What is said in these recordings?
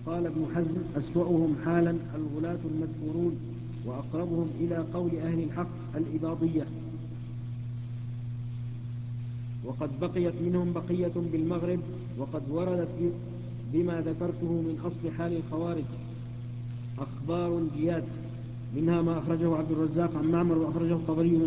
وقال ابن حزم أسوأهم حالا الغلاة المذكورون وأقربهم إلى قول أهل الحق الإباضية، وقد بقيت منهم بقية بالمغرب، وقد وردت بما ذكرته من أصل حال الخوارج أخبار جياد، منها ما أخرجه عبد الرزاق عن معمر وأخرجه الطبري من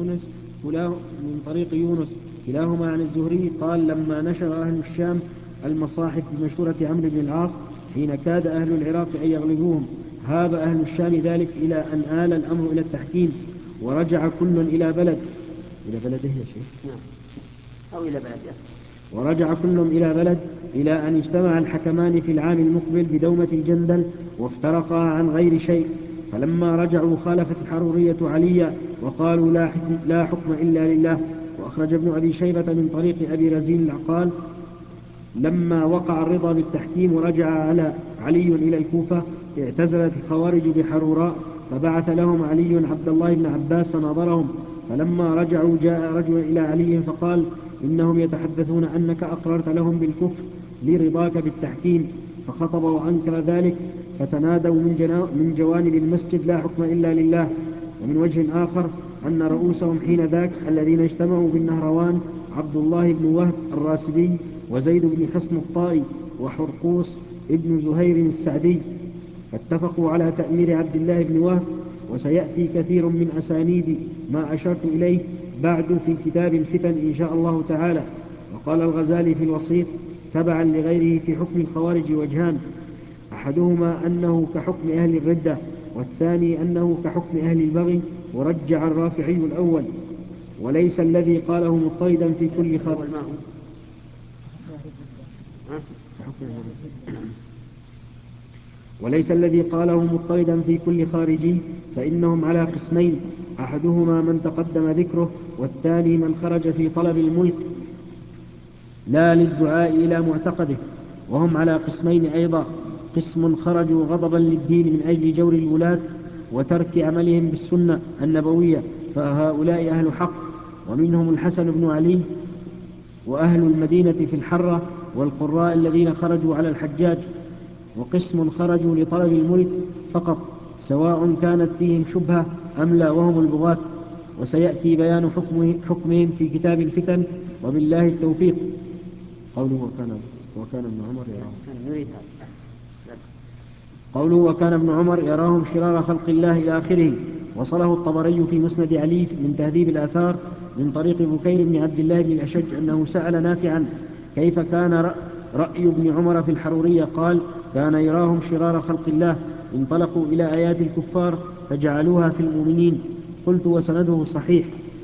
طريق يونس كلاهما عن الزهري قال لما نشر أهل الشام المصاحف بمشورة عمرو بن العاص حين كاد أهل العراق أن يغلبوهم هاب أهل الشام ذلك إلى أن آل الأمر إلى التحكيم، ورجع كل إلى بلده يا شيخ أو إلى بلد يصل. ورجع كل إلى بلد إلى أن اجتمع الحكمان في العام المقبل بدومة الجندل وافترقا عن غير شيء، فلما رجعوا خالفت الحرورية عليا وقالوا لا حكم إلا لله. وأخرج ابن أبي شيبة من طريق أبي رزين العقال لما وقع الرضا بالتحكيم ورجع علي إلى الكوفة اعتزلت الخوارج بحروراء، فبعث لهم علي عبد الله بن عباس فناظرهم، فلما رجعوا جاء رجل إلى علي فقال إنهم يتحدثون أنك أقررت لهم بالكفر لرضاك بالتحكيم، فخطب وأنكر ذلك، فتنادوا من جوانب المسجد لا حكم إلا لله. ومن وجه آخر أن رؤوسهم حين ذاك الذين اجتمعوا بالنهروان عبد الله بن وهب الراسبي وزيد بن حصن الطائي وحرقوس ابن زهير السعدي، فاتفقوا على تأمير عبد الله بن وهب، وسيأتي كثير من أسانيد ما أشرت إليه بعد في كتاب الفتن إن شاء الله تعالى. وقال الغزالي في الوسيط تبعا لغيره في حكم الخوارج وجهان، أحدهما أنه كحكم أهل الردة، والثاني أنه كحكم أهل البغي، ورجع الرافعي الأول. وليس الذي قاله مضطردا في كل خارج وليس الذي قاله مضطردا في كل خارجي، فإنهم على قسمين، أحدهما من تقدم ذكره، والثاني من خرج في طلب الملك لا للدعاء إلى معتقده. وهم على قسمين أيضا، قسم خرجوا غضبا للدين من أجل جور الولاة وترك عملهم بالسنة النبوية، فهؤلاء أهل حق، ومنهم الحسن بن علي وأهل المدينة في الحرة والقراء الذين خرجوا على الحجاج. وقسم خرجوا لطلب الملك فقط سواء كانت فيهم شبهة أم لا، وهم البغاة، وسيأتي بيان حكمهم في كتاب الفتن، وبالله التوفيق. قوله وكان ابن عمر يراهم شرار خلق الله إلى آخره. وصله الطبري في مسند علي من تهذيب الآثار من طريق بكير بن عبد الله بن الأشج أنه سأل نافعا كيف كان رأي ابن عمر في الحرورية، قال كان يراهم شرار خلق الله، انطلقوا إلى آيات الكفار فجعلوها في المؤمنين. قلت وسنده صحيح.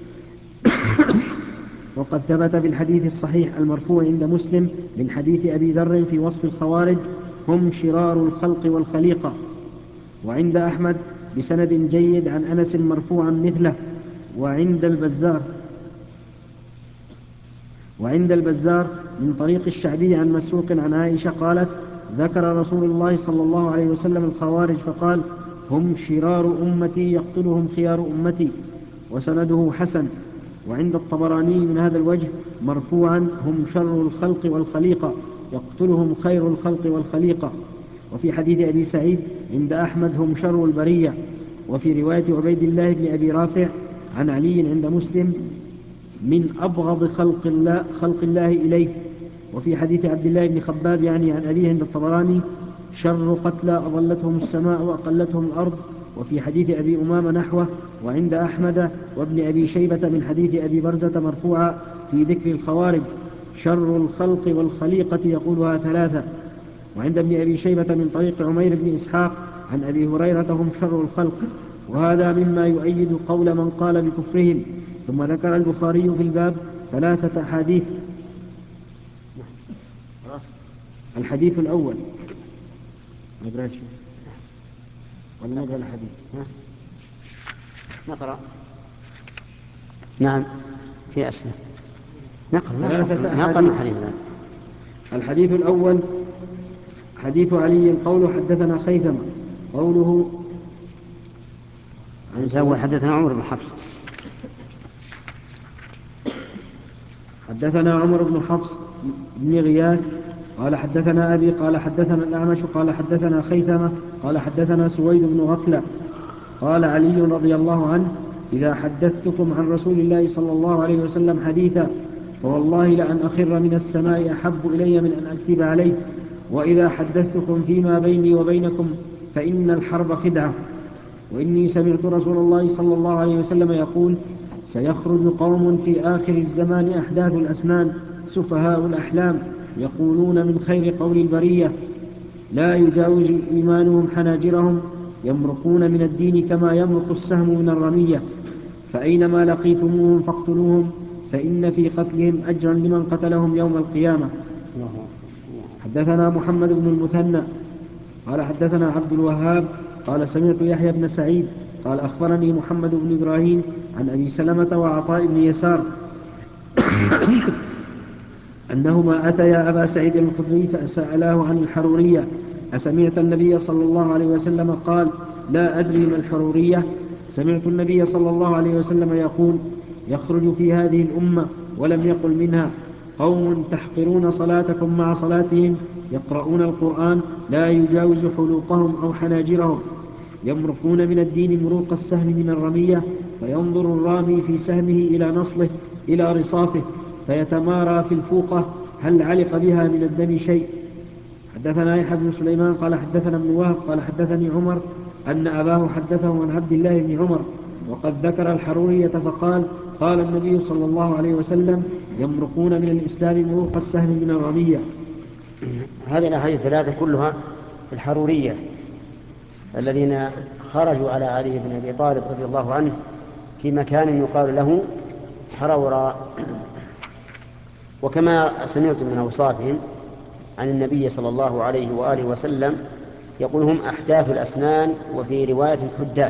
وقد ثبت في الحديث الصحيح المرفوع عند مسلم من حديث أبي ذر في وصف الخوارج هم شرار الخلق والخليقة، وعند أحمد بسند جيد عن أنس مرفوعا مثله، وعند البزار من طريق الشعبي عن مسروق عن عائشة قالت ذكر رسول الله صلى الله عليه وسلم الخوارج فقال هم شرار أمتي يقتلهم خيار أمتي، وسنده حسن. وعند الطبراني من هذا الوجه مرفوعا هم شر الخلق والخليقة يقتلهم خير الخلق والخليقة. وفي حديث أبي سعيد عند أحمد هم شر البرية. وفي رواية عبيد الله بن أبي رافع عن علي عند مسلم من أبغض خلق الله إليه. وفي حديث عبد الله بن خباب يعني عن أبيه عند الطبراني شر قتلى أضلتهم السماء وأقلتهم الأرض. وفي حديث أبي أمامة نحوه. وعند أحمد وابن أبي شيبة من حديث أبي برزة مرفوعا في ذكر الخوارج شر الخلق والخليقة يقولها ثلاثة. وعند ابن أبي شيبة من طريق عمير بن إسحاق عن أبي هريرة هم شر الخلق، وهذا مما يؤيد قول من قال بكفرهم. ثم ذكر البخاري في الباب 3 أحاديث. الحديث الأول نقرأ شيء ولا نقرأ الحديث؟ نقرأ. نعم في أسئلة نقرأ الحديث. الحديث الأول حديث علي قوله حدثنا خيثمة قوله حدثنا عمر بن حفص حدثنا عمر بن حفص بن غياث قال حدثنا أبي قال حدثنا الأعمش قال حدثنا خيثمة قال حدثنا سويد بن غفلة قال علي رضي الله عنه: إذا حدثتكم عن رسول الله صلى الله عليه وسلم حديثا فوالله لأن أخر من السماء أحب إلي من أن أكذب عليه، وإذا حدثتكم فيما بيني وبينكم فإن الحرب خدعة، وإني سمعت رسول الله صلى الله عليه وسلم يقول: سيخرج قوم في آخر الزمان أحداث الأسنان سفهاء الأحلام يقولون من خير قول البرية لا يجاوز إيمانهم حناجرهم، يمرقون من الدين كما يمرق السهم من الرمية، فأينما لقيتموهم فاقتلوهم فإن في قتلهم أجرا لمن قتلهم يوم القيامة. حدثنا محمد بن المثنى قال حدثنا عبد الوهاب قال سمعت يحيى بن سعيد قال أخبرني محمد بن إبراهيم عن أبي سلمة وعطاء بن يسار أنهما أتيا أبا سعيد الخدري فسألاه عن الحرورية: أسمعت النبي صلى الله عليه وسلم قال: لا أدري ما الحرورية. سمعت النبي صلى الله عليه وسلم يقول: يخرج في هذه الأمة ولم يقل منها قوم تحقرون صلاتكم مع صلاتهم، يقرؤون القرآن لا يجاوز حلوقهم أو حناجرهم، يمرقون من الدين مروق السهم من الرمية، فينظر الرامي في سهمه إلى نصله إلى رصافه فيتمارى في الفوقة هل علق بها من الدم شيء. حدثنا يحيى بن سليمان قال حدثنا ابن وهب قال حدثني عمر أن أباه حدثه عن عبد الله بن عمر وقد ذكر الحرورية فقال: قال النبي صلى الله عليه وسلم: يمرقون من الإسلام مروق السهم من الرمية. هذه الأحاديث الثلاثة كلها في الحرورية الذين خرجوا على علي بن أبي طالب رضي الله عنه في مكان يقال له حرورا. وكما سمعتم من أوصافهم عن النبي صلى الله عليه وآله وسلم يقول: هم أحداث الأسنان، وفي رواية حداث،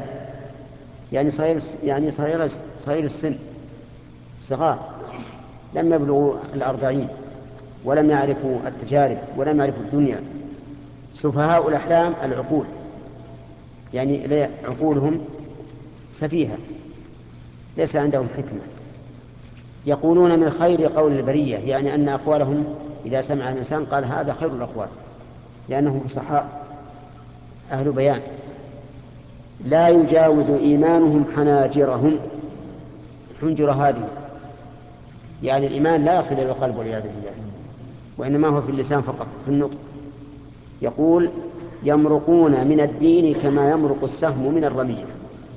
يعني صغير السن، صغار لم يبلغوا 40 ولم يعرفوا التجارب ولم يعرفوا الدنيا. سفهاء الأحلام العقول، يعني عقولهم سفيهة ليس عندهم حكمة، يقولون من خير قول البرية، يعني أن أقوالهم إذا سمع الإنسان قال هذا خير الأقوال، لأنهم فصحاء أهل بيان. لا يجاوز إيمانهم حناجرهم، حنجر هذه يعني الإيمان لا يصل إلى القلب والعياذ بالله، وإنما هو في اللسان فقط في النطق. يقول: يمرقون من الدين كما يمرق السهم من الرمية،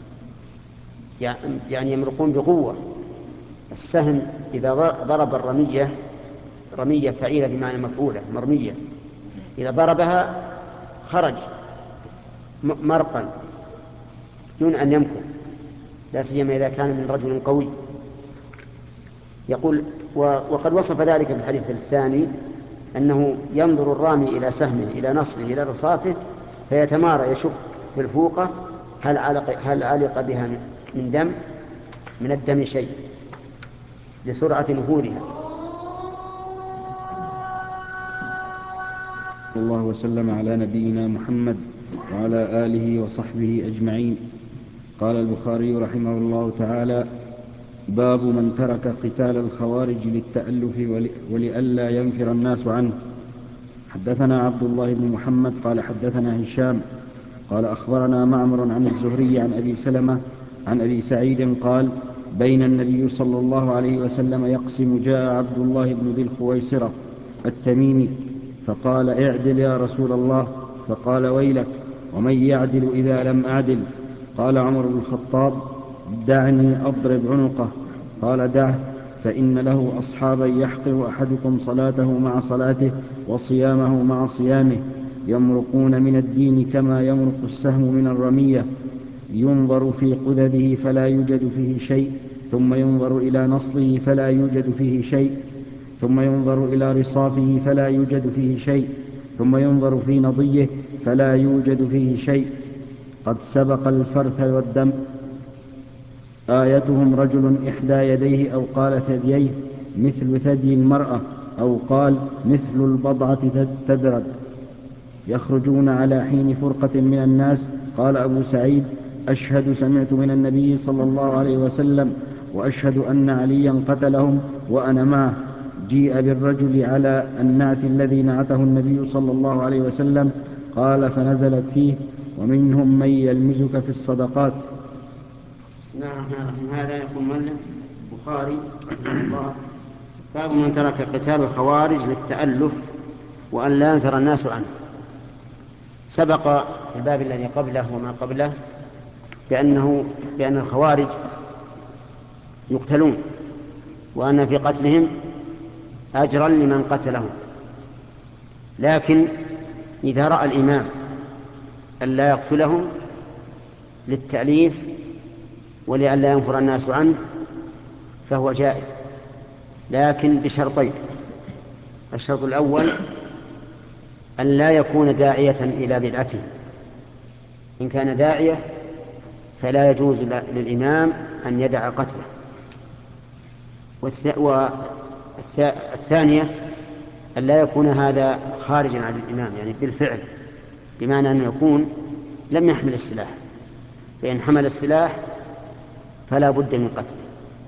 يعني يمرقون بقوة. السهم إذا ضرب الرمية، رمية فعيلة بمعنى مفعولة، مرمية، إذا ضربها خرج مرقا دون أن يمكن، لا سيما إذا كان من رجل قوي. يقول: وقد وصف ذلك في الحديث الثاني أنه ينظر الرامي إلى سهمه إلى نصره إلى رصافه فيتمارى يشك في الفوقة هل علق بها من الدم شيء لسرعة نفوذها. صلى الله وسلم على نبينا محمد وعلى آله وصحبه أجمعين. قال البخاري رحمه الله تعالى: باب من ترك قتال الخوارج للتألف ولئلا ينفر الناس عنه. حدثنا عبد الله بن محمد قال حدثنا هشام قال أخبرنا معمر عن الزهري عن أبي سلمة عن أبي سعيد قال: بين النبي صلى الله عليه وسلم يقسم جاء عبد الله بن ذي الخويصرة التميمي فقال: اعدل يا رسول الله. فقال: ويلك، ومن يعدل إذا لم أعدل؟ قال عمر بن الخطاب: دعني أضرب عنقه. قال: دعه، فإن له أصحابا يحقر أحدكم صلاته مع صلاته وصيامه مع صيامه، يمرقون من الدين كما يمرق السهم من الرمية، ينظر في قذذه فلا يوجد فيه شيء، ثم ينظر إلى نصله فلا يوجد فيه شيء، ثم ينظر إلى رصافه فلا يوجد فيه شيء، ثم ينظر في نضيه فلا يوجد فيه شيء، قد سبق الفرث والدم. آيتهم رجل إحدى يديه أو قال ثدييه مثل ثدي المرأة أو قال مثل البضعة تدرج، يخرجون على حين فرقة من الناس. قال أبو سعيد: أشهد سمعت من النبي صلى الله عليه وسلم، وأشهد أن عليا قتلهم وأنا معه. جيء بالرجل على النعت الذي نعته النبي صلى الله عليه وسلم. قال فنزلت فيه: ومنهم من يلمزك في الصدقات. بسم الله الرحمن الرحيم. هذا يقول مؤلف البخاري رحمه الله: باب من ترك قتال الخوارج للتألف وأن لا ينفر الناس عنه. سبق في الباب الذي قبله وما قبله بأن الخوارج يقتلون، وأن في قتلهم أجرا لمن قتلهم، لكن إذا رأى الإمام أن لا يقتلهم للتأليف ولأن لا ينفر الناس عنه فهو جائز، لكن بشرطين: الشرط الأول أن لا يكون داعية إلى بدعته، إن كان داعية فلا يجوز للإمام أن يدع قتله. والثانية أن لا يكون هذا خارجا عن الإمام، يعني بالفعل، بمعنى أن يكون لم يحمل السلاح، فإن حمل السلاح فلا بد من قتله،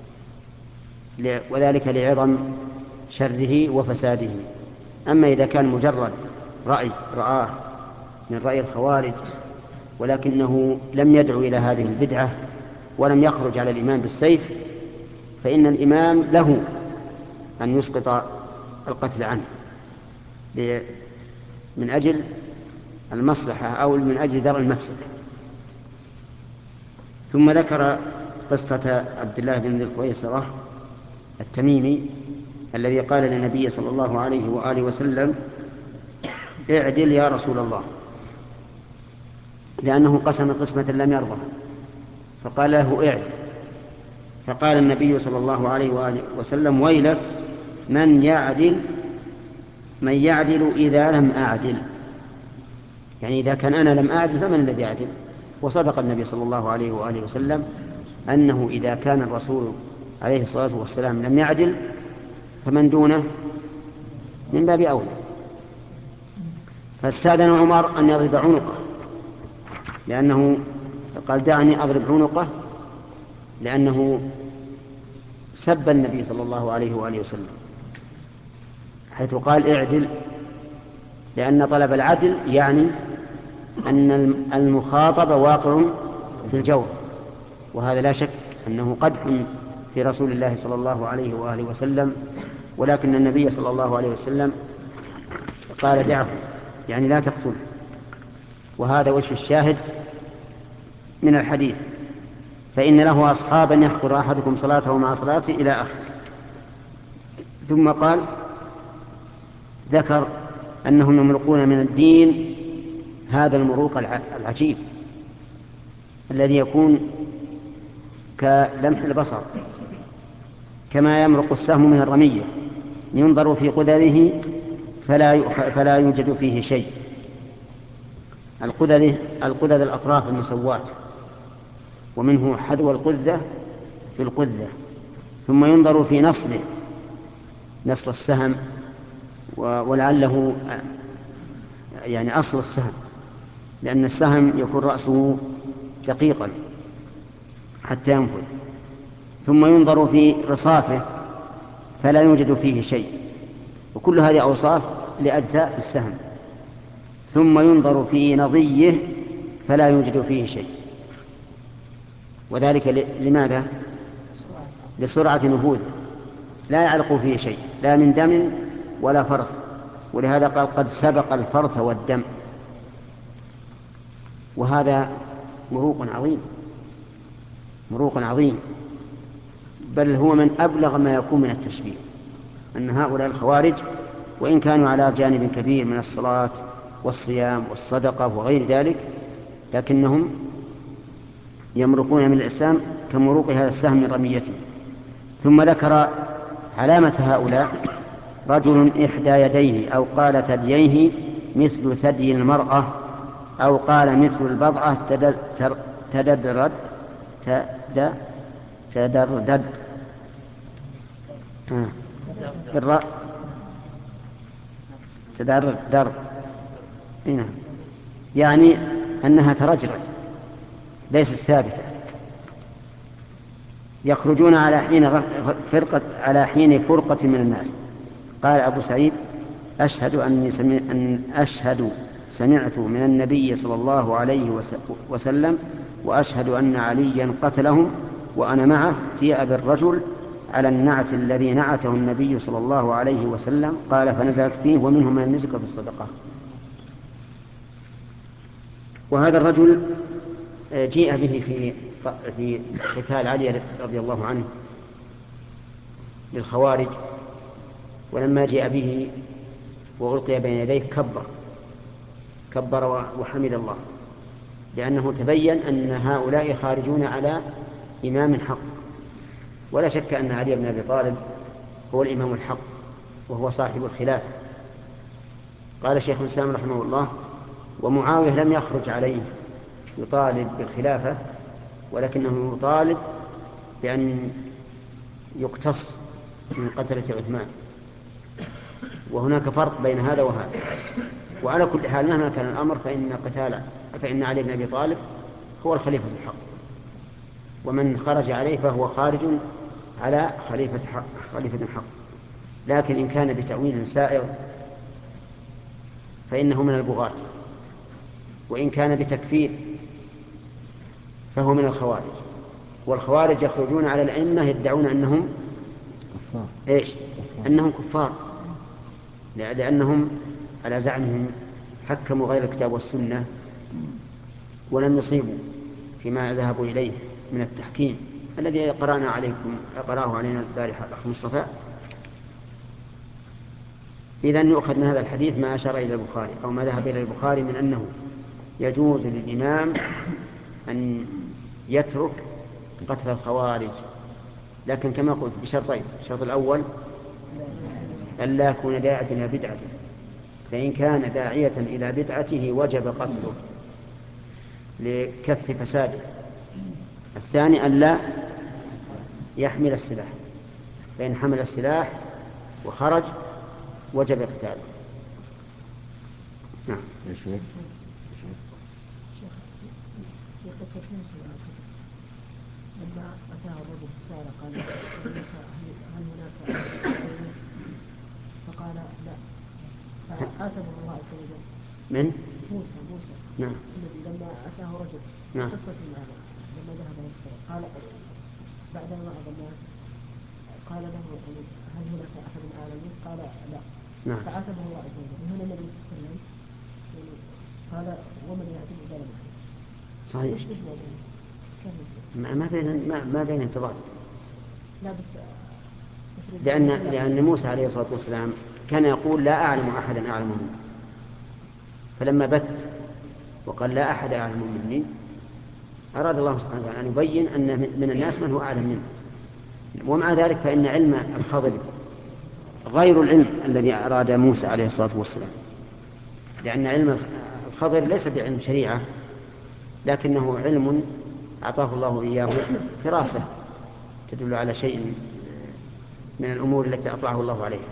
وذلك لعظم شره وفساده. أما إذا كان مجرد رآه من رأي الخوارج ولكنه لم يدعو إلى هذه البدعة ولم يخرج على الإمام بالسيف، فإن الإمام له أن يسقط القتل عنه من أجل المصلحة أو من أجل درء المفسدة. ثم ذكر قصة عبد الله بن ذي الخويصرة التميمي الذي قال للنبي صلى الله عليه وآله وسلم: اعدل يا رسول الله، لأنه قسم قسمة لم يرضى، فقال له: اعدل. فقال النبي صلى الله عليه وآله وسلم: ويلك، من يعدل إذا لم أعدل؟ يعني إذا كان أنا لم أعدل فمن الذي يعدل؟ وصدق النبي صلى الله عليه وآله وسلم أنه إذا كان الرسول عليه الصلاة والسلام لم يعدل فمن دونه من باب أولى. فاستأذن عمر أن يضرب عنقه، لأنه قال: دعني أضرب عنقه، لأنه سب النبي صلى الله عليه وآله وسلم، حيث قال: اعدل، لأن طلب العدل يعني أن المخاطب واقع في الجور، وهذا لا شك أنه قدح في رسول الله صلى الله عليه وآله وسلم، ولكن النبي صلى الله عليه وسلم قال: دعه، يعني لا تقتله. وهذا وجه الشاهد من الحديث: فإن له أصحابا يحقر أحدكم صلاته مع صلاته إلى آخره. ثم قال ذكر أنهم يمرقون من الدين هذا المروق العجيب الذي يكون كلمح البصر، كما يمرق السهم من الرمية، ينظر في قدره فلا يوجد فيه شيء. القدر الأطراف المسوات، ومنه حذو القذة في القذة، ثم ينظر في نصل السهم، ولعله يعني أصل السهم، لأن السهم يكون رأسه دقيقا حتى ينفذ، ثم ينظر في رصافه فلا يوجد فيه شيء، وكل هذه أوصاف لأجزاء السهم. ثم ينظر في نضيه فلا يوجد فيه شيء، وذلك لماذا؟ لسرعة نفوذه، لا يعلق فيه شيء، لا من دم ولا فرث، ولهذا قال: قد سبق الفرث والدم. وهذا مروق عظيم، بل هو من أبلغ ما يكون من التشبيه، أن هؤلاء الخوارج وإن كانوا على جانب كبير من الصلاة والصيام والصدقة وغير ذلك، لكنهم يمرقون من الإسلام كمروق هذا السهم من رميته. ثم ذكر علامة هؤلاء: رجل إحدى يديه أو قال ثدييه مثل ثدي المرأة، أو قال مثل البضعة تدردد بالراء تدردد، يعني أنها ترجرج ليست ثابتة. يخرجون على حين فرقة من الناس، قال أبو سعيد: أشهد سمعت من النبي صلى الله عليه وسلم وأشهد أن عليا قتلهم وأنا معه في أبي الرجل على النعت الذي نعته النبي صلى الله عليه وسلم. قال: فنزلت فيه: ومنهم من يمسك في الصدقة. وهذا الرجل جيء به في قتال علي رضي الله عنه للخوارج، ولما جاء به وألقي بين يديه كبر وحمد الله، لأنه تبين أن هؤلاء خارجون على إمام حق. ولا شك أن علي بن أبي طالب هو الإمام الحق وهو صاحب الخلافة. قال شيخ الإسلام رحمه الله: ومعاوية لم يخرج عليه يطالب بالخلافة، ولكنه يطالب بأن يقتص من قتلة عثمان. وهناك فرق بين هذا وهذا. وعلى كل حال مهما كان الأمر فإن علي بن أبي طالب هو الخليفة الحق، ومن خرج عليه فهو خارج على خليفة حق. لكن إن كان بتأويل سائغ فإنه من البغاة، وإن كان بتكفير فهو من الخوارج. والخوارج يخرجون على الأئمة يدعون أنهم كفار. أنهم كفار، لأنهم على زعمهم حكموا غير الكتاب والسنة ولم يصيبوا فيما ذهبوا إليه من التحكيم الذي قرأه علينا البارحة الأخ مصطفى. إذن يؤخذ من هذا الحديث ما أشار إلى البخاري أو ما ذهب إلى البخاري من أنه يجوز للإمام أن يترك قتل الخوارج، لكن كما قلت بشرطين: الشرط الأول ألا يكون داعية إلى بدعته، فإن كان داعية إلى بدعته وجب قتله لكف فساده. الثاني ألا يحمل السلاح، فإن حمل السلاح وخرج وجب قتاله. نعم. في قصة موسى لما أتاه الرجل سأل قال: موسى هل هناك؟ فقال: لا. فآتمه الله عز وجل. من؟ موسى. نعم. الذي لما أتاه رجل. نعم. قصة هذا لما ذهب يذكر قال بعدما أظن قال له: هل هناك أحد من العالمين؟ قال: لا. نعم. فآتمه الله عز وجل. وهنا النبي صلى الله عليه وسلم قال: ومن يأتي بظلم. صحيح. ما بين انتظار. لا بس لأن موسى عليه الصلاة والسلام كان يقول: لا أعلم أحدا أعلم مني، فلما بت وقال: لا أحد أعلم مني، أراد الله سبحانه وتعالى أن يبين أن من الناس من هو أعلم منه. ومع ذلك فإن علم الخضر غير العلم الذي أراد موسى عليه الصلاة والسلام، لأن علم الخضر ليس بعلم شريعة، لكنه علم أعطاه الله إياه فراسة تدل على شيء من الأمور التي أطلعه الله عليها.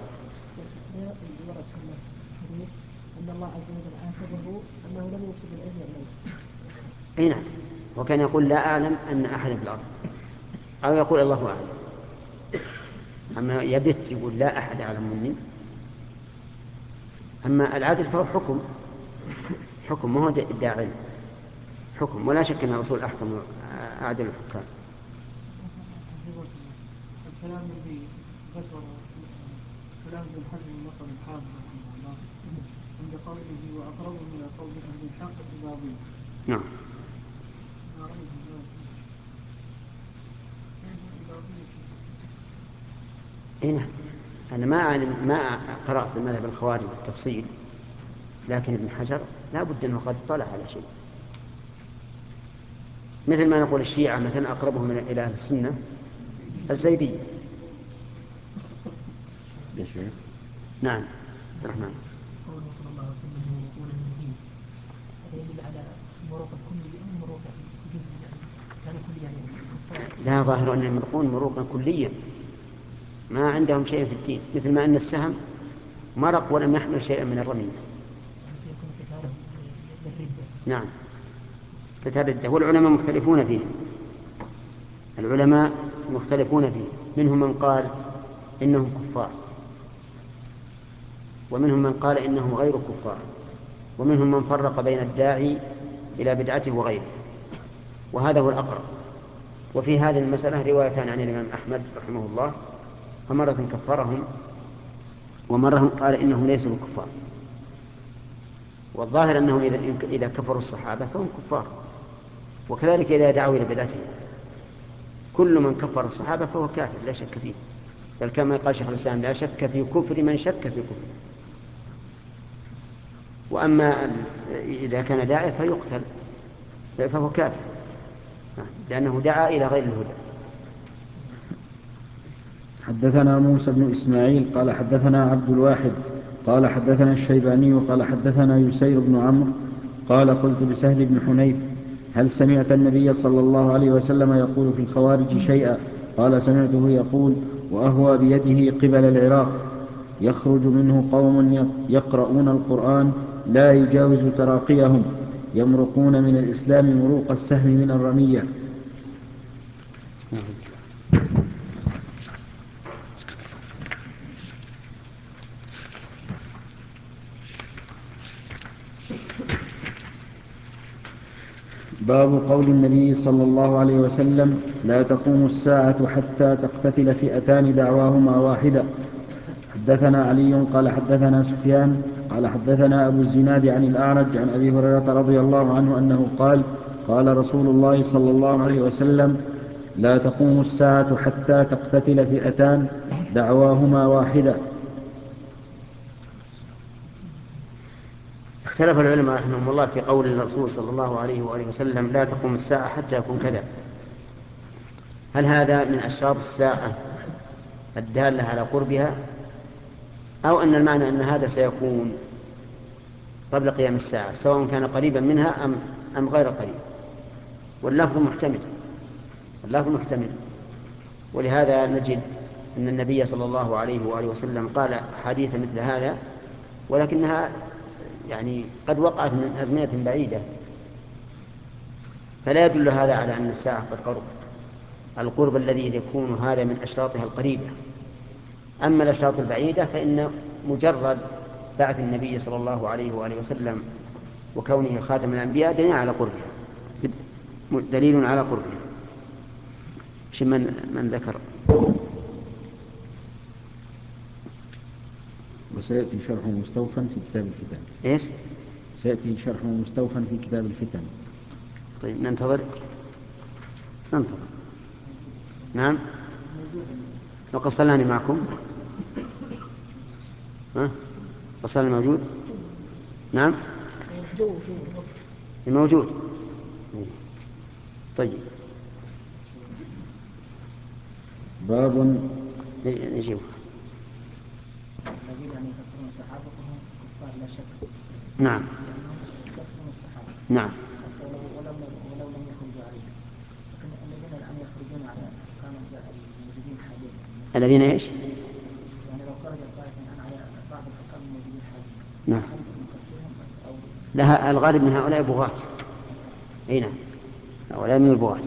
أن الله عز وجل عاتبه أنه لم ينسب العلم إليه. أي نعم. وكان يقول: لا أعلم أن أحدا في الأرض، أو يقول: الله أعلم. أما يبت يقول: لا أحد أعلم مني. أما العدل فهو حكم ما هو ادعاء علم، حكم. ولا شك أن الرسول أحكم أعدل الحكام. الكلام الذي ذكر كلام ابن حزم النصر الحافظ رحمه الله عند قوله: وأقربهم إلى قول أهل الحق إباضي. نعم. نعم. أنا ما قرأت المذهب الخوارج بالتفصيل، لكن ابن حجر لا بد أنه قد اطلع على شيء، مثل ما نقول الشيعة مثلا أقربهم إلى أهل السنة الزيدي. يا شيخ. نعم. الرحمن. قوله صلى الله عليه وسلم: يمرقون من الدين، هذا يدل على المروق الكلي أو المروق الجزئي، يعني كلي يعني لا، ظاهر أن يمرقون مروقا كليا، ما عندهم شيء في الدين، مثل ما أن السهم مرق ولم يحمل شيئا من الرمي. سيكون قتالهم للردة. نعم، قتال الردة. والعلماء مختلفون فيه، منهم من قال إنهم كفار ومنهم من قال إنهم غير كفار، ومنهم من فرق بين الداعي إلى بدعته وغيره، وهذا هو الأقرب. وفي هذه المسألة روايتان عن الإمام أحمد رحمه الله، فمرة كفرهم ومرة قال إنهم ليسوا بكفار. والظاهر أنهم إذا كفروا الصحابة فهم كفار، وكذلك إذا دعوا إلى بدعتهم. كل من كفر الصحابة فهو كافر لا شك فيه، بل كما قال شيخ الإسلام لا شك في كفر من شك في كفر. وأما إذا كان داعي فيقتل فهو كافر، لأنه دعا إلى غير الهدى. حدثنا موسى بن إسماعيل قال حدثنا عبد الواحد قال حدثنا الشيباني قال حدثنا يسير بن عمرو قال قلت لسهل بن حنيف هل سمعت النبي صلى الله عليه وسلم يقول في الخوارج شيئا؟ قال سمعته يقول وأهوى بيده قبل العراق يخرج منه قوم يقرؤون القرآن لا يجاوز تراقيهم يمرقون من الإسلام مروق السهم من الرمية. باب قول النبي صلى الله عليه وسلم لا تقوم الساعة حتى تقتتل فئتان دعواهما واحدة. حدثنا علي قال حدثنا سفيان قال حدثنا أبو الزناد عن الأعرج عن أبي هريرة رضي الله عنه أنه قال قال رسول الله صلى الله عليه وسلم لا تقوم الساعة حتى تقتتل فئتان دعواهما واحدة. اختلف العلماء رحمهم الله في قول الرسول صلى الله عليه وآله وسلم لا تقوم الساعة حتى يكون كذا. هل هذا من أشراط الساعة الدالة على قربها، أو أن المعنى أن هذا سيكون قبل قيام الساعة سواء كان قريبا منها أم غير قريب؟ واللفظ محتمل. ولهذا نجد أن النبي صلى الله عليه وآله وسلم قال حديث مثل هذا، ولكنها يعني قد وقعت من أزمنة بعيدة، فلا يدل هذا على أن الساعة قد قربت. القرب الذي يكون هذا من أشراطها القريبة. أما الأشراط البعيدة فإن مجرد بعث النبي صلى الله عليه وآله وسلم وكونه خاتم الأنبياء دليل على قربها. من ذكر؟ وسيأتي شرح مستوفى في كتاب الفتن. إيش؟ سيأتي شرح مستوفى في كتاب الفتن. طيب ننتظر. نعم. لو قصلاني معكم قصلاني موجود. نعم موجود. طيب باب نجيب. الذين يكفرون الصحابة فهم كفار لا شك. نعم يكفرون الصحابة. نعم. ولو لم يخرجوا عليهم. لكن الذين الآن يخرجون على كانوا الموجودين حاليا. الذين ايش؟ يعني لو خرج الطائفة الآن على بعض الحكام الموجودين حاليا. نعم. أو لها الغالب من هؤلاء بغاة. اي نعم، هؤلاء من البغاة،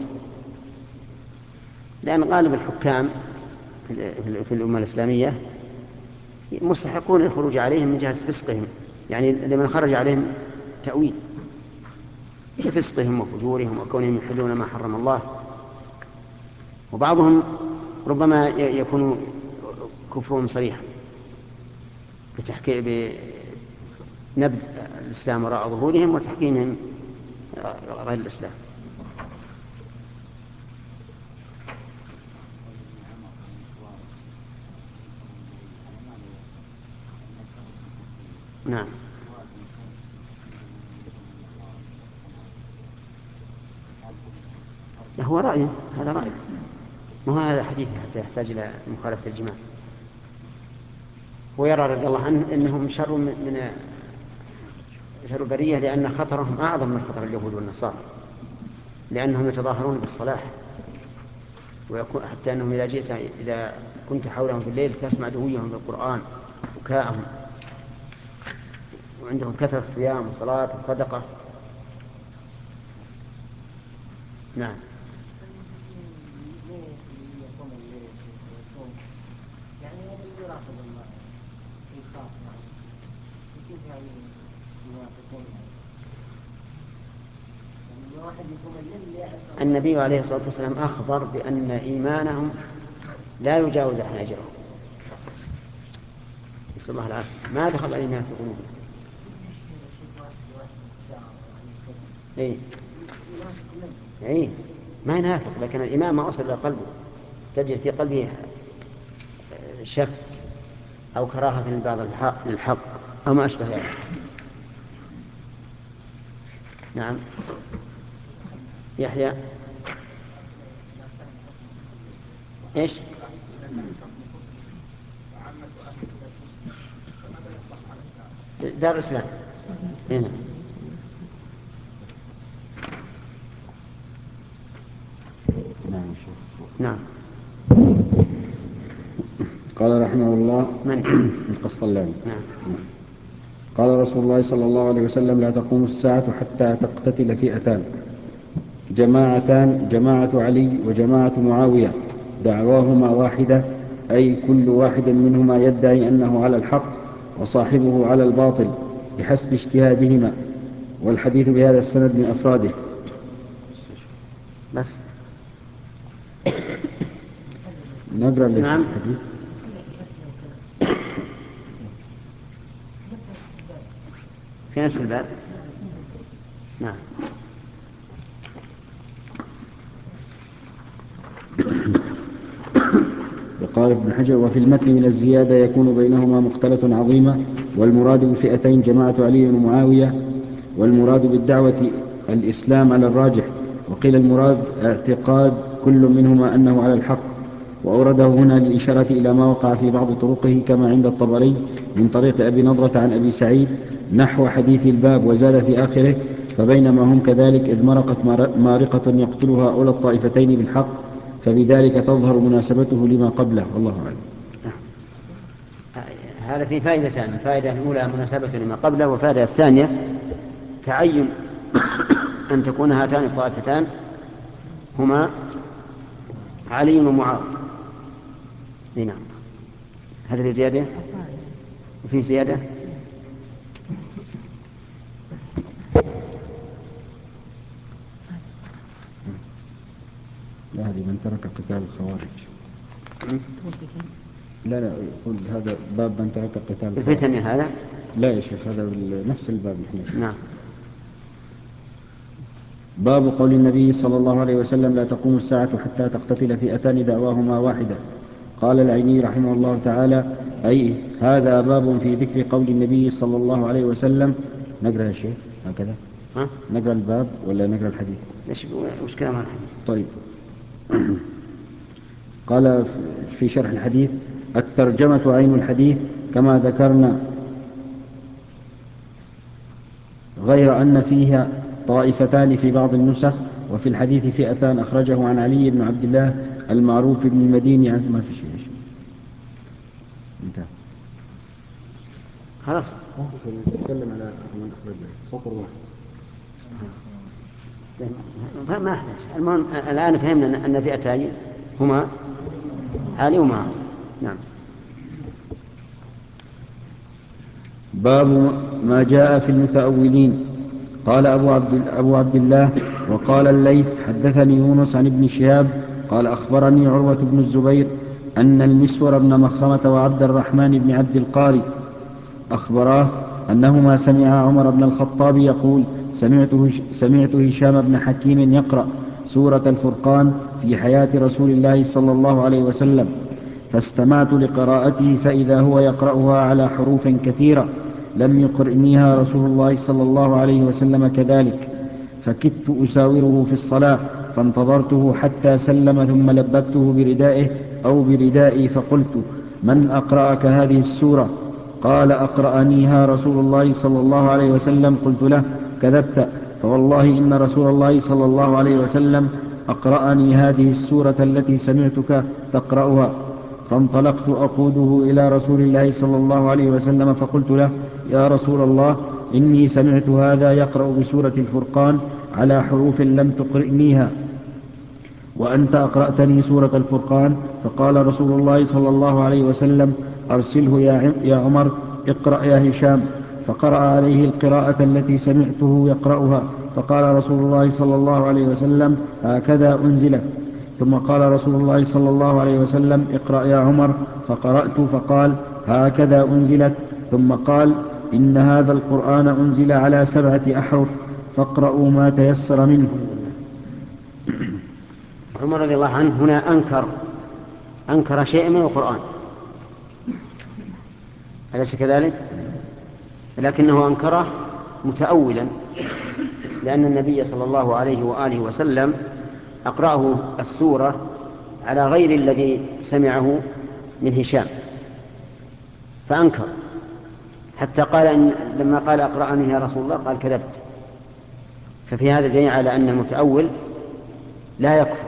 لأن غالب الحكام في الأمة الإسلامية مستحقون الخروج عليهم من جهة فسقهم، يعني لمن خرج عليهم تأويل بفسقهم وفجورهم وكونهم يحلون ما حرم الله. وبعضهم ربما يكون كفرهم صريحا بنبذ الإسلام وراء ظهورهم وتحكيمهم غير الإسلام. نعم. هو رأيه، هذا رأيه، ما هو هذا حديث حتى يحتاج إلى مخالفة الجماع. ويرى رضي الله عنه أنهم شر البرية، لأن خطرهم أعظم من خطر اليهود والنصارى، لأنهم يتظاهرون بالصلاح، حتى أنهم إذا كنت حولهم في الليل تسمع دويهم بالقرآن بكاءهم، وعندهم كثرة صيام وصلاة وصدقة. نعم. يعني هذا اللي يراقب الله يخاف النبي عليه الصلاة والسلام أخبر بأن إيمانهم لا يجاوز حناجرهم، نسأل الله العافية، ما دخل الإيمان في قلوبهم. إيه ما ينافق، لكن الإيمان ما وصل إلى قلبه، تجد في قلبه شك أو كراهة لبعض الحق أو ما أشبه ذلك. نعم. يحيى إيش؟ دار الإسلام هنا. نعم. قال رحمه الله من القسطلاني. نعم. قال رسول الله صلى الله عليه وسلم: لا تقوم الساعة حتى تقتتل فئتان، جماعة علي وجماعة معاوية، دعواهما واحدة، أي كل واحد منهما يدعي أنه على الحق وصاحبه على الباطل بحسب اجتهادهما. والحديث بهذا السند من أفراده. بس نقرأ نعم. الحديث. في نفس الباب. نعم. وقال ابن حجر: وفي المتن من الزيادة يكون بينهما مختلة عظيمة، والمراد بالفئتين جماعة علي ومعاوية، والمراد بالدعوة الإسلام على الراجح، وقيل المراد اعتقاد كل منهما أنه على الحق، وأورده هنا للإشارة إلى ما وقع في بعض طرقه كما عند الطبري من طريق أبي نضرة عن أبي سعيد نحو حديث الباب، وزاد في آخره: فبينما هم كذلك إذ مرقت مارقة يقتلها أولى الطائفتين بالحق، فبذلك تظهر مناسبته لما قبله، والله أعلم. هذا في فائدتان: الفائدة الأولى مناسبته لما قبله، والفائدة الثانية تعين أن تكون هاتان الطائفتان هما علي ومعاوية. نعم. هذا في زيادة؟ في زيادة؟ لا، هذه من ترك قتال الخوارج. لا يقول هذا باب من ترك قتال الخوارج. الفتن هذا؟ لا يا شيخ، هذا نفس الباب. نعم. باب قول النبي صلى الله عليه وسلم: لا تقوم الساعة حتى تقتتل فئتان دعواهما واحدة. قال العيني رحمه الله تعالى: أي هذا باب في ذكر قول النبي صلى الله عليه وسلم. نقرأ يا شيخ هكذا؟ نقرأ الباب ولا نقرأ الحديث؟ وش كلام الحديث؟ طيب. قال في شرح الحديث: الترجمة عين الحديث كما ذكرنا، غير أن فيها طائفتان في بعض النسخ، وفي الحديث فئتان، أخرجه عن علي بن عبد الله المعروف بن المديني. ما في شيء. انتهى. خلاص. تتكلم على من أخرجه سطر واحد. ما أحتاج. المهم الآن فهمنا أن فئتين هما علي ومعاوية. نعم. باب ما جاء في المتأولين. قال أبو عبد الله: وقال الليث حدثني يونس عن ابن شهاب قال أخبرني عروة بن الزبير أن المسور بن مخرمة وعبد الرحمن بن عبد القاري أخبراه أنهما سمعا عمر بن الخطاب يقول: سمعت هشام بن حكيم يقرأ سورة الفرقان في حياة رسول الله صلى الله عليه وسلم، فاستمعت لقراءته فإذا هو يقرأها على حروف كثيرة لم يقرئنيها رسول الله صلى الله عليه وسلم كذلك، فكدت أساوره في الصلاة، فانتظرته حتى سلم ثم لببته بردائه أو بردائي فقلت: من أقرأك هذه السورة؟ قال: أقرأنيها رسول الله صلى الله عليه وسلم. قلت له: كذبت، فوالله إن رسول الله صلى الله عليه وسلم أقرأني هذه السورة التي سمعتك تقرأها. فانطلقت أقوده إلى رسول الله صلى الله عليه وسلم فقلت له: يا رسول الله، إني سمعت هذا يقرأ بسورة الفرقان على حروف لم تقرئنيها، وأنت أقرأتني سورة الفرقان. فقال رسول الله صلى الله عليه وسلم: أرسله يا عمر، اقرأ يا هشام. فقرأ عليه القراءة التي سمعته يقرأها، فقال رسول الله صلى الله عليه وسلم: هكذا أنزلت. ثم قال رسول الله صلى الله عليه وسلم: اقرأ يا عمر. فقرأت فقال: هكذا أنزلت. ثم قال: إن هذا القرآن أنزل على 7 أحرف فاقرأوا ما تيسر منه. عمر رضي الله عنه هنا أنكر شيئا من القرآن، أليس كذلك؟ لكنه أنكره متأولا، لأن النبي صلى الله عليه وآله وسلم أقرأه السورة على غير الذي سمعه من هشام، فأنكر حتى قال لما قال: أقرأني يا رسول الله، قال: كذبت. ففي هذا دليل على أن المتأول لا يكفر،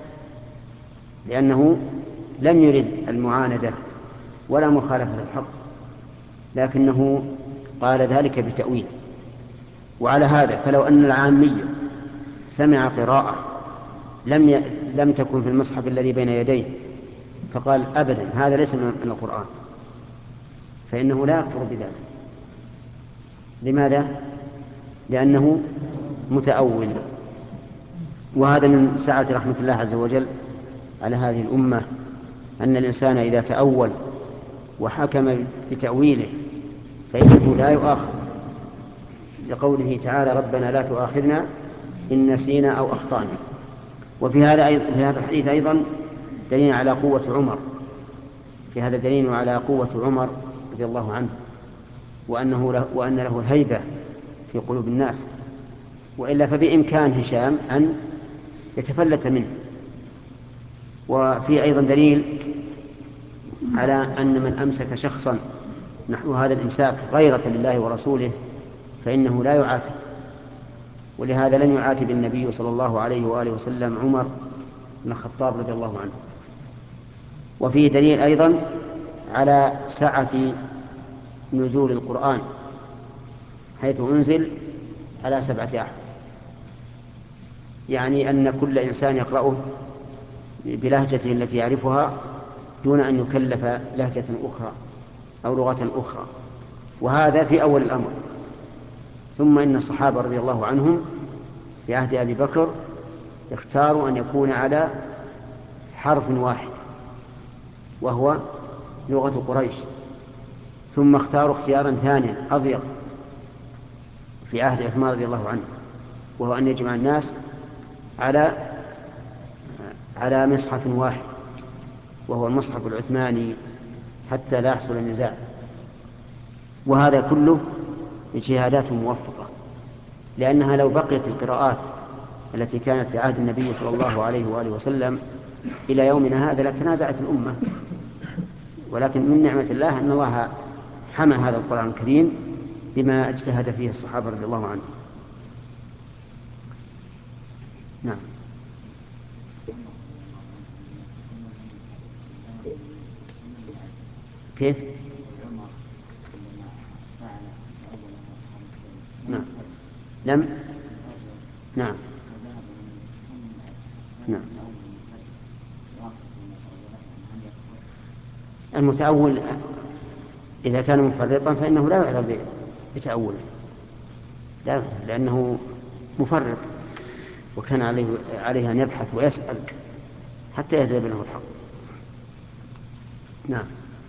لأنه لم يرد المعاندة ولا مخالفة الحق، لكنه قال ذلك بتأويل. وعلى هذا فلو أن العامية سمع قراءة لم تكن في المصحف الذي بين يديه فقال: أبدا هذا ليس من القرآن، فإنه لا يكفر بذلك. لماذا؟ لأنه متأول. وهذا من سعة رحمة الله عز وجل على هذه الأمة، أن الإنسان إذا تأول وحكم بتأويله فإنه لا يؤاخذ، لقوله تعالى: ربنا لا تؤاخذنا إن نسينا أو أخطأنا. وفي هذا الحديث أيضا دليل على قوة عمر، في هذا دليل على قوة عمر رضي الله عنه، وأن له الهيبة في قلوب الناس، وإلا فبإمكان هشام أن يتفلت منه. وفي أيضا دليل على أن من أمسك شخصا نحو هذا الإمساك غيرة لله ورسوله فإنه لا يعاتب، ولهذا لن يعاتب النبي صلى الله عليه وآله وسلم عمر بن الخطاب رضي الله عنه. وفيه دليل أيضا على سعة نزول القرآن، حيث أنزل على 7 أحرف، يعني أن كل إنسان يقرأه بلهجته التي يعرفها دون أن يكلف لهجة أخرى أو لغة أخرى، وهذا في أول الأمر. ثم إن الصحابة رضي الله عنهم في عهد أبي بكر اختاروا أن يكون على حرف واحد وهو لغة قريش، ثم اختاروا اختيارا ثانيا أضيق في عهد عثمان رضي الله عنه، وهو أن يجمع الناس على مصحف واحد وهو المصحف العثماني حتى لا يحصل النزاع. وهذا كله اجتهادات موفقة، لأنها لو بقيت القراءات التي كانت في عهد النبي صلى الله عليه وآله وسلم إلى يومنا هذا لتنازعت الأمة، ولكن من نعمة الله أن الله حمى هذا القرآن الكريم بما اجتهد فيه الصحابة رضي الله عنهم. نعم. كيف؟ نعم. نعم. نعم. المتأول إذا كان مفرطا فإنه لا يعذر بتأوله، لأنه مفرط، وكان عليه أن يبحث ويسأل حتى يهدى له الحق. نعم.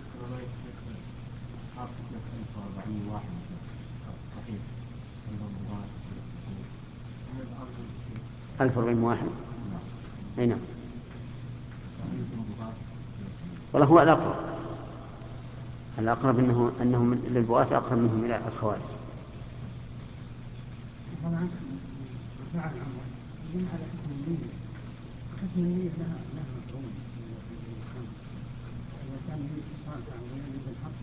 1400 واحد. أي نعم. والله هو الأقرب أنهم للبغاة أقرب منهم إلى الخوارج. قسم النية لها مفعول، إذا كان يريد إصرار ويريد الحق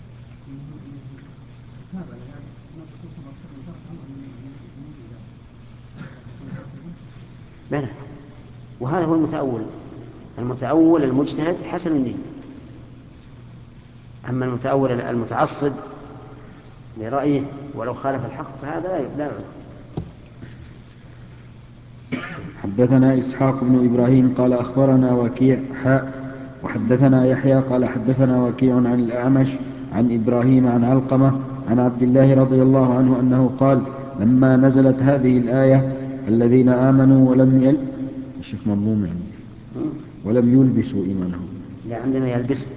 تابع لذلك نقص مكتوب بلى، وهذا هو المتأول المجتهد حسن النية. أما المتأول المتعصب لرأيه ولو خالف الحق فهذا لا يعلم. حدثنا إسحاق بن إبراهيم قال أخبرنا وكيع وحدثنا يحيى قال حدثنا وكيع عن الأعمش عن إبراهيم عن علقمة عن عبد الله رضي الله عنه أنه قال لما نزلت هذه الآية الذين آمنوا الشيخ مضموم يعني ولم يلبسوا إيمانهم. لا عندنا يلبسوا.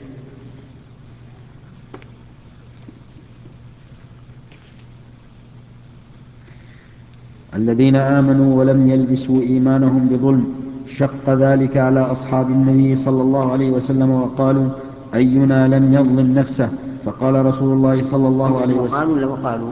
الذين آمنوا ولم يلبسوا إيمانهم بظلم شق ذلك على أصحاب النبي صلى الله عليه وسلم وقالوا أينا لم يظلم نفسه فقال رسول الله صلى الله عليه وسلم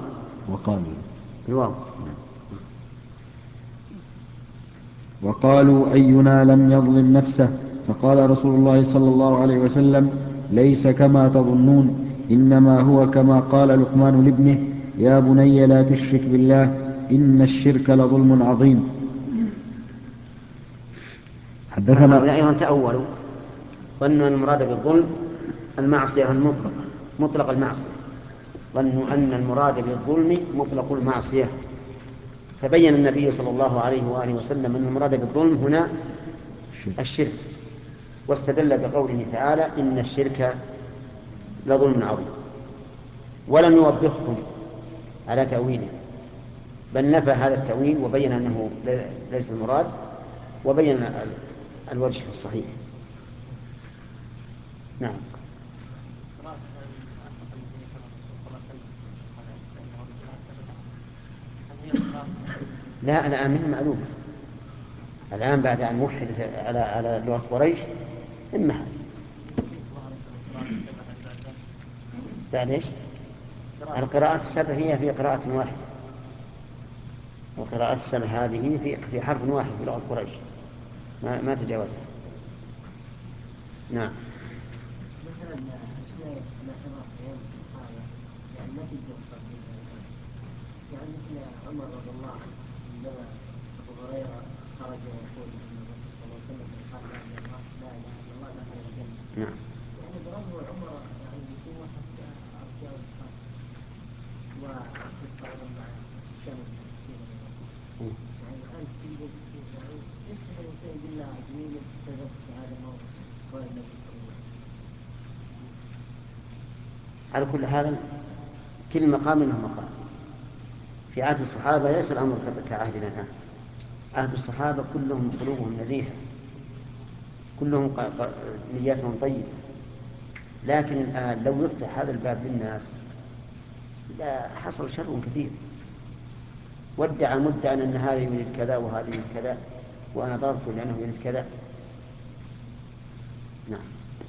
وقالوا أينا لم يظلم نفسه فقال رسول الله صلى الله عليه وسلم ليس كما تظنون إنما هو كما قال لقمان لابنه يا بني لا تشرك بالله إن الشرك لظلم عظيم. حدثنا هؤلاء أيضا تأولوا ظنوا أن المراد بالظلم المعصية المطلقة مطلق المعصية، ظنوا أن المراد بالظلم مطلق المعصية، فبين النبي صلى الله عليه وآله وسلم أن المراد بالظلم هنا الشرك، واستدل بقوله تعالى إن الشرك لظلم عظيم، ولم يوبخهم على تأويله بل نفى هذا التأويل وبين أنه ليس المراد وبين الوجه الصحيح. نعم. لا الآن منه معلومة، الآن بعد أن وحد على لغة قريش إما حاجة بعد إيش؟ القراءات السبع هي في قراءة واحدة، القراءات السبع هذه في حرف واحد في لغة قريش ما تجاوزها. نعم. مثلا أشياء الاعتراف بأيام الصحابة يعني ما تتوفر يعني مثل عمر رضي الله عنه عندما أبو هريرة خرج ويقول أن الرسول صلى الله عليه وسلم قال لا إله إلا الله دخل الجنة. نعم. يعني برغم عمر يعني هو حتى أرجاء الإسلام وقصة أيضا مع شام المسلمين يعني الآن يعني يستحي الإنسان بالله زميله كذب في هذا الموضوع قال النبي صلى الله عليه وسلم. على كل حال كل مقام له مقام. في عهد الصحابة ليس الأمر كعهدنا الآن، عهد الصحابة كلهم قلوبهم نزيهة، كلهم نياتهم طيبة، لكن الآن لو يفتح هذا الباب للناس لا حصل شر كثير، وادعى مدعى أن هذا يريد كذا وهذا يريد كذا وأنا ضربته لأنه يريد كذا. نعم.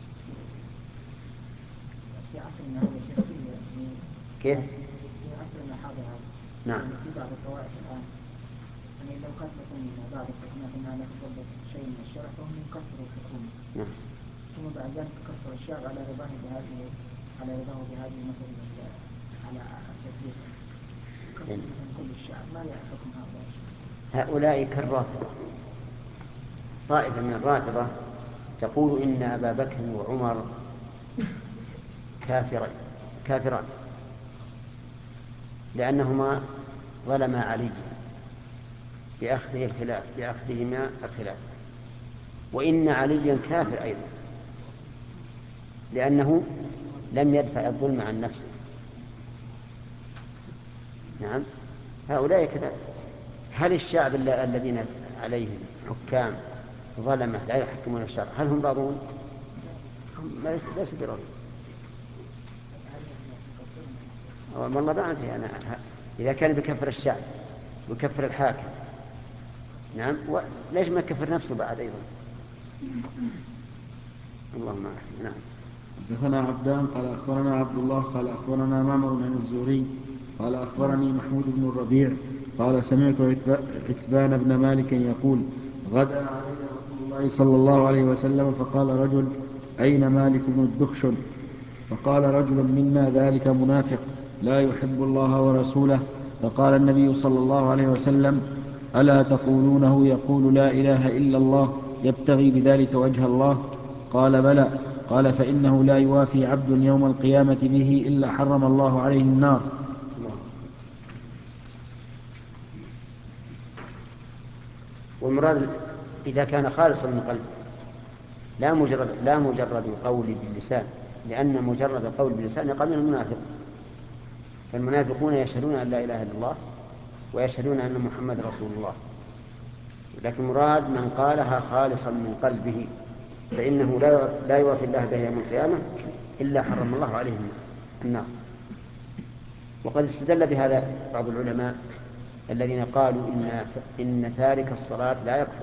في عصرنا هذا شيء كيف؟ في عصرنا هذا نعم. يعني في بعض الطوائف الآن يعني لو كانت مثلا بعض الحكومات أنها لا تطبق شيء من الشرع فهم يكفروا الحكومة. نعم. ثم بعد ذلك كفر الشعب على رضاه بهذه المسألة على تطبيق كفر مثلا كل الشعب. ما يحكم هؤلاء كالرافضة، طائفة من الرافضة تقول إن أبا بكر وعمر كافران لأنهما ظلما عليا بأخذهما الخلاف، وإن عليا كافر أيضا لأنه لم يدفع الظلم عن نفسه. نعم. هؤلاء كذلك. هل الشعب الذين عليهم حكام ظلمة لا يحكمون الشرع هل هم راضون؟ ليس براضون. والله ما أدري أنا إذا كان بكفر الشعب وكفر الحاكم. نعم. ليش ما كفر نفسه بعد أيضا؟ اللهم أعلم. نعم. حدثنا عبدان قال أخبرنا عبد الله قال أخبرنا معمر عن الزهري قال أخبرني محمود بن الربيع قال سمعت عتبان بن مالك يقول غدا علي رسول الله صلى الله عليه وسلم فقال رجل أين مالك بن الدخشن؟ فقال رجل منا ذلك منافق لا يحب الله ورسوله. فقال النبي صلى الله عليه وسلم ألا تقولونه يقول لا إله إلا الله يبتغي بذلك وجه الله؟ قال بلى. قال فإنه لا يوافي عبد يوم القيامة به إلا حرم الله عليه النار. والمراد إذا كان خالصا من قلب لا مجرد القول باللسان، لأن مجرد القول باللسان يقع من المنافق، فالمنافقون يشهدون أن لا إله إلا الله ويشهدون أن محمد رسول الله، لكن مراد من قالها خالصا من قلبه فإنه لا يوفي الله به يوم القيامة إلا حرم الله عليه النار. وقد استدل بهذا بعض العلماء الذين قالوا إن تارك الصلاة لا يكفر،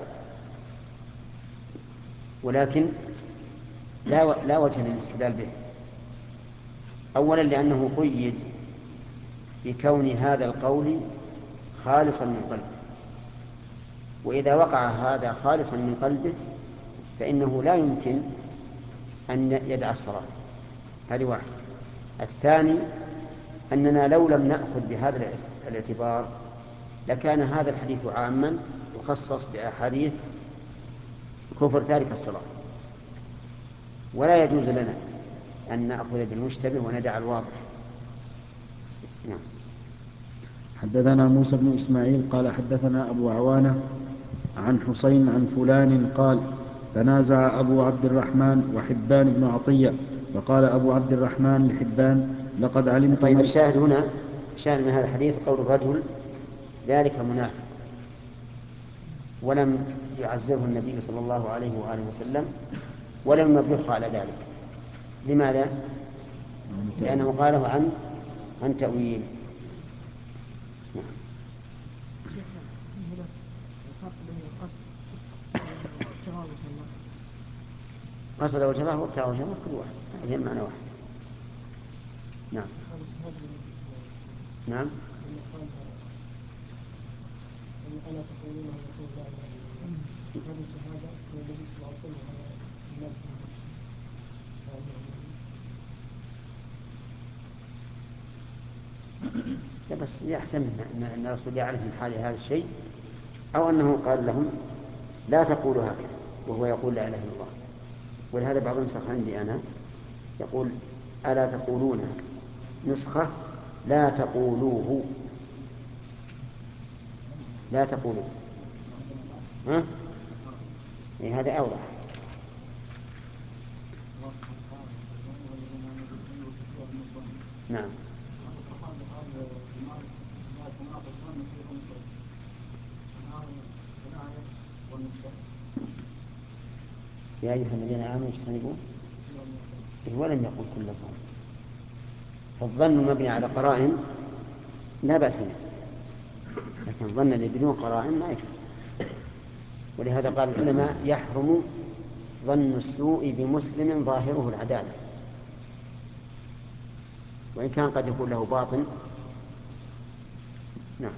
ولكن لا وجه للاستدلال به. أولا لأنه قيد بكون هذا القول خالصا من قلبه، وإذا وقع هذا خالصا من قلبه فإنه لا يمكن أن يدع الصلاة. هذه واحد. الثاني أننا لو لم نأخذ بهذا الاعتبار لكان هذا الحديث عاما يخصص بأحاديث كفر تارك الصلاة، ولا يجوز لنا أن نأخذ بالمشتبه وندع الواضح. نعم. حدثنا موسى بن إسماعيل قال حدثنا أبو عوانة عن حسين عن فلان قال تنازع أبو عبد الرحمن وحبان بن عطية فقال أبو عبد الرحمن لحبان لقد علمت. طيب الشاهد هنا، الشاهد من هذا الحديث قول الرجل ذلك منافق، ولم يعزره النبي صلى الله عليه وآله وسلم ولم يبلغه على ذلك. لماذا؟ لأنه قاله عن تأويل. قصد وجه الله وابتغى وجه الله كل واحد، هي المعنى واحد. نعم. نعم. لا بس يحتمل أن الرسول يعرف من حال هذا الشيء، أو أنه قال لهم لا تقولوا هكذا وهو يقول لا إله إلا الله. ولهذا بعض النسخ عندي أنا يقول ألا تقولون، نسخة لا تقولوه، لا تقولوا. ها؟ إيه هذا أوضح. نعم. يا أيها الذين آمنوا اجتنبوا، ولم يقل كل الظن، فالظن مبني على قرائن لا بأس به، لكن الظن اللي بدون قرائن ما يجوز. ولهذا قال العلماء يحرم ظن السوء بمسلم ظاهره العدالة، وإن كان قد يكون له باطن. نعم.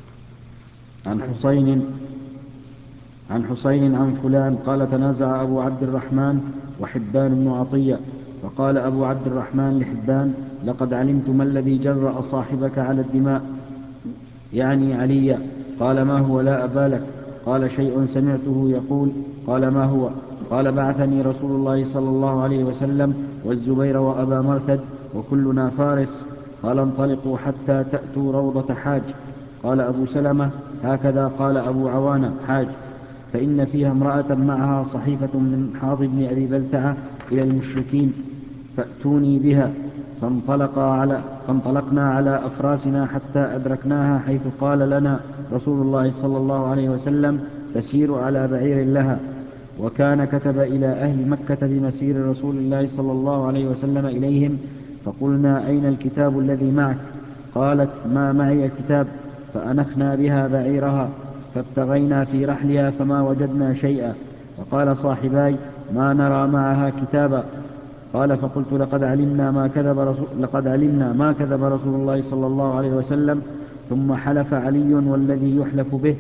عن حسين عن فلان قال تنازع أبو عبد الرحمن وحبان بن عطية فقال أبو عبد الرحمن لحبان لقد علمت ما الذي جرأ صاحبك على الدماء، يعني علي. قال ما هو لا أبا لك؟ قال شيء سمعته يقول. قال ما هو؟ قال بعثني رسول الله صلى الله عليه وسلم والزبير وأبا مرثد وكلنا فارس، قال انطلقوا حتى تأتوا روضة حاج. قال أبو سلمة هكذا قال أبو عوانة حاج، فإن فيها امرأة معها صحيفة من حاض بن أبي بلتعة إلى المشركين فأتوني بها. فانطلقنا على أفراسنا حتى أدركناها حيث قال لنا رسول الله صلى الله عليه وسلم تسير على بعير لها، وكان كتب إلى أهل مكة بمسير رسول الله صلى الله عليه وسلم إليهم. فقلنا أين الكتاب الذي معك؟ قالت ما معي كتاب. فأنخنا بها بعيرها فابتغينا في رحلها فما وجدنا شيئا، فقال صاحباي ما نرى معها كتابا. قال فقلت لقد علمنا ما كذب رسول الله صلى الله عليه وسلم. ثم حلف علي والذي يحلف به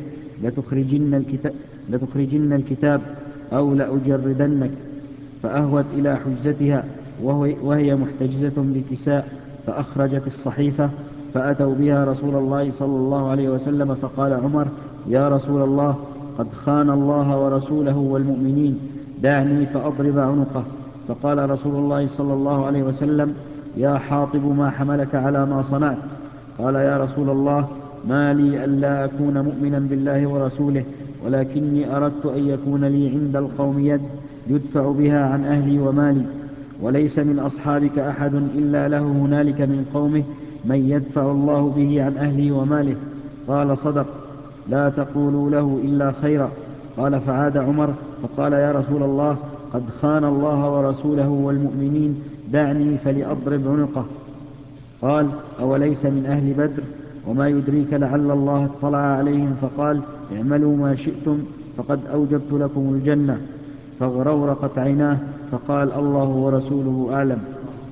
لتخرجن الكتاب أو لأجردنك. فأهوت إلى حجزتها وهي محتجزة بكساء، فأخرجت الصحيفة فأتوا بها رسول الله صلى الله عليه وسلم. فقال عمر يا رسول الله قد خان الله ورسوله والمؤمنين، دعني فأضرب عنقه. فقال رسول الله صلى الله عليه وسلم يا حاطب ما حملك على ما صنعت؟ قال يا رسول الله ما لي ألا أكون مؤمنا بالله ورسوله، ولكني أردت أن يكون لي عند القوم يد يدفع بها عن أهلي ومالي، وليس من أصحابك أحد إلا له هنالك من قومه من يدفع الله به عن أهله وماله؟ قال صدق. لا تقولوا له إلا خيرا. قال فعاد عمر فقال يا رسول الله قد خان الله ورسوله والمؤمنين، دعني فلأضرب عنقه. قال أوليس من أهل بدر؟ وما يدريك لعل الله اطلع عليهم فقال اعملوا ما شئتم فقد أوجبت لكم الجنة. فاغرورقت عيناه فقال الله ورسوله أعلم.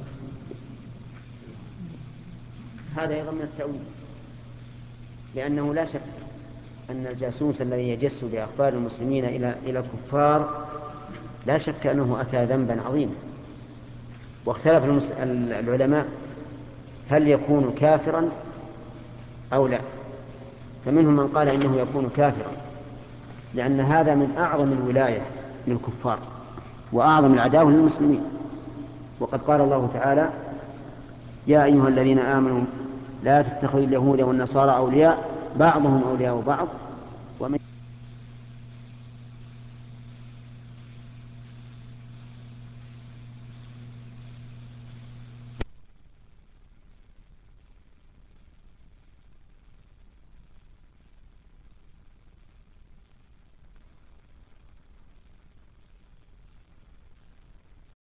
هذا يضمن التأويل، لأنه لا شك أن الجاسوس الذي يجس بأخبار المسلمين إلى الكفار لا شك أنه أتى ذنبا عظيما. واختلف العلماء هل يكون كافرا أو لا، فمنهم من قال إنه يكون كافرا، لأن هذا من أعظم الولاية للكفار وأعظم العداوة للمسلمين. وقد قال الله تعالى يا أيها الذين آمنوا لا تتخذوا اليهود والنصارى أولياء بعضهم أولياء بعض ومن